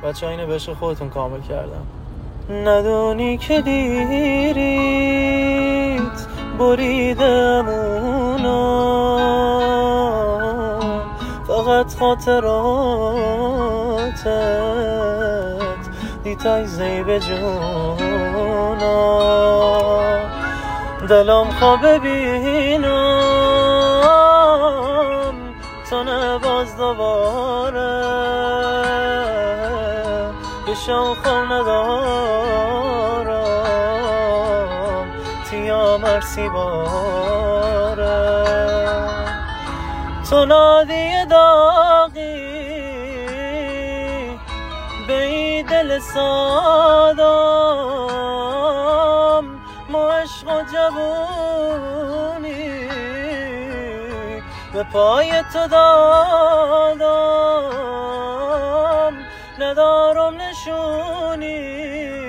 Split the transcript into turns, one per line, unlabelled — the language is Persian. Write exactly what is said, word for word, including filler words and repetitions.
بچه ها اینه بهش خودتون کامل کردم. ندونی که دیریت بریدم اونا، فقط خاطراتت دیتای زیب جونا. دلم خواه ببینم تو نباز دوباره، یه شوخم ندارم تیا مرسی باره. تو نادی داغی به این دل سادم، ما عشق و جوونی به پای تو دادم، ندارم نشونی